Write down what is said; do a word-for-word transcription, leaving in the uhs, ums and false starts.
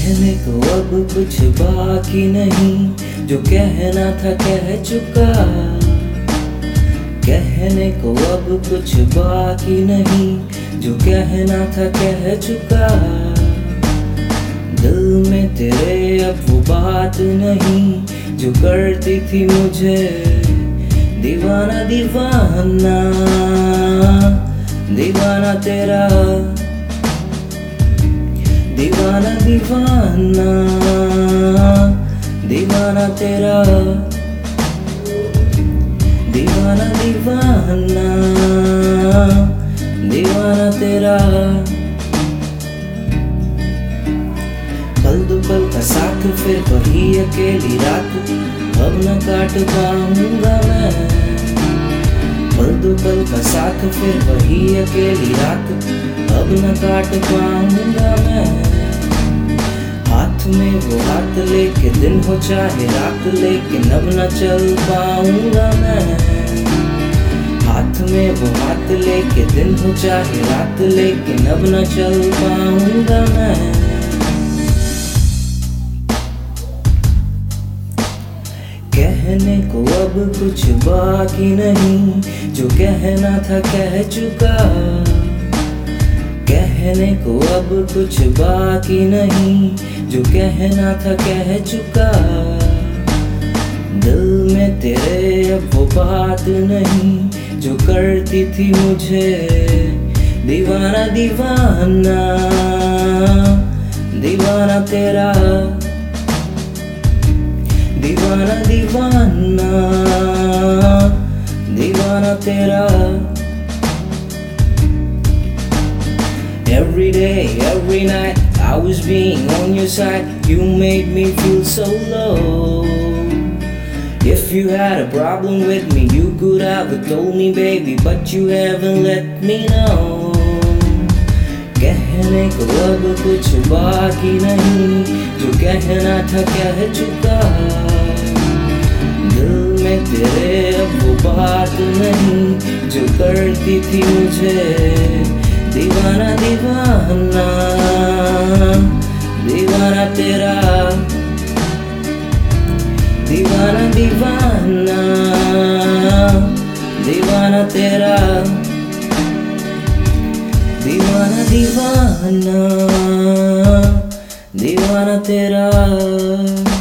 कहने को अब कुछ बाकी नहीं, जो कहना था कह चुका। कहने को अब कुछ बाकी नहीं, जो कहना था कह चुका। दिल में तेरे अब वो बात नहीं, जो करती थी मुझे दीवाना दीवाना। दीवाना तेरा, दीवाना दीवाना, दीवाना तेरा, दीवाना दीवाना, दीवाना तेरा। पल दो पल का साथ फिर वही अकेली रात, अब न काट पाऊंगा मैं। पल दो पल का साथ फिर वही अकेली रात, अब न काट पाऊंगा मैं। हाथ में वो हाथ लेके दिन हो चाहे रात, लेकिन अब न चल पाऊंगा मैं। हाथ में वो हाथ लेके दिन हो चाहे रात, लेकिन अब न चल पाऊंगा मैं। कहने को अब कुछ बाकी नहीं, जो कहना था कह चुका। कहने को अब कुछ बाकी नहीं, जो कहना था कह चुका। दिल में तेरे अब वो बात नहीं, जो करती थी मुझे दीवाना दीवाना। दीवाना तेरा, दीवाना दीवाना, दीवाना तेरा। Every day, every night, I was being on your side. You made me feel so low. If you had a problem with me, you could have told me, baby, but you haven't let me know. कहने को अब कुछ बाकी नहीं, जो कहना था कह चुका। दिल में तेरे अब वो बात नहीं, जो करती थी मुझे दीवाना दीवाना। दीवाना तेरा, दीवाना दीवाना, दीवाना तेरा, दीवाना दीवाना, दीवाना तेरा।